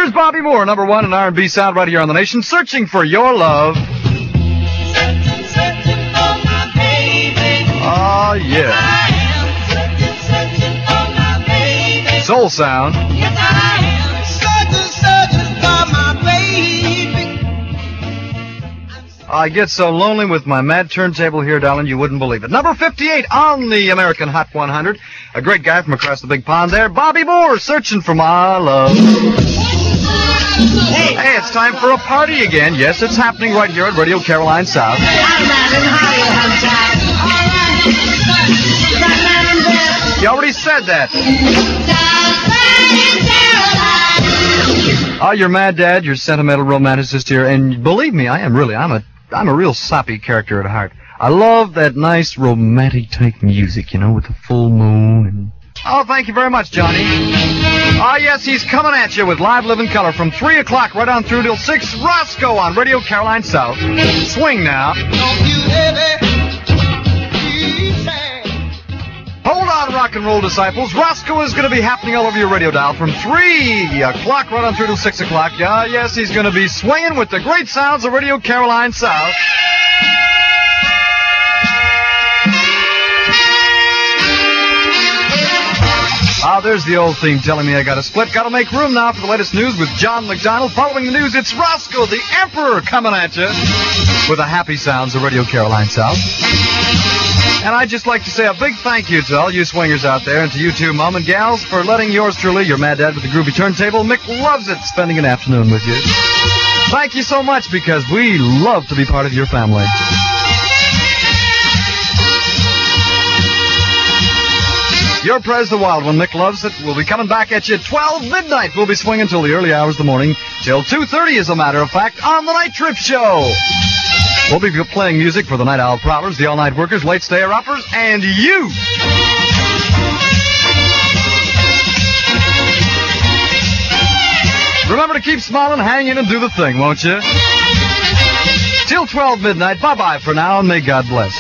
Here's Bobby Moore, number one in R&B sound right here on the nation, searching for your love. Searching for my baby. Oh, yeah. I am searching for my baby. Soul sound. Yes, I am searching for my baby. I get so lonely with my mad turntable here, darling, you wouldn't believe it. Number 58 on the American Hot 100. A great guy from across the big pond there, Bobby Moore, searching for my love. Hey, it's time for a party again. Yes, it's happening right here at Radio Caroline South. You already said that. Oh, your mad dad, your sentimental romanticist here, and believe me, I'm a real soppy character at heart. I love that nice romantic type music, you know, with the full moon and... Oh, thank you very much, Johnny. Ah, yes, he's coming at you with live living color from 3 o'clock right on through till 6. Roscoe on Radio Caroline South. Swing now. Hold on, rock and roll disciples. Roscoe is going to be happening all over your radio dial from 3 o'clock right on through till 6 o'clock. Yeah, yes, he's going to be swinging with the great sounds of Radio Caroline South. Ah, there's the old theme telling me I got to split. Got to make room now for the latest news with John McDonald. Following the news, it's Roscoe, the Emperor, coming at you with the happy sounds of Radio Caroline South. And I'd just like to say a big thank you to all you swingers out there and to you two, Mom and gals, for letting yours truly, your mad dad with the groovy turntable, Mick loves it, spending an afternoon with you. Thank you so much because we love to be part of your family. Your Prez the Wild One, Mick loves it. We'll be coming back at you at 12 midnight. We'll be swinging till the early hours of the morning, till 2:30 as a matter of fact, on the Night Trip Show. We'll be playing music for the Night Owl Prowlers, the All-Night Workers, Late Stayer Uppers, and you. Remember to keep smiling, hang in, and do the thing, won't you? Till 12 midnight. Bye-bye for now, and may God bless.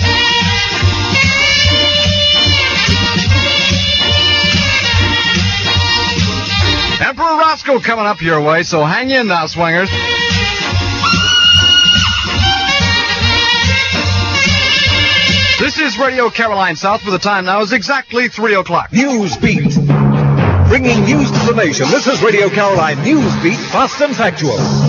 Emperor Roscoe coming up your way, so hang in now, swingers. This is Radio Caroline South, where the time now is exactly 3 o'clock. Newsbeat. Bringing news to the nation. This is Radio Caroline Newsbeat, fast and factual.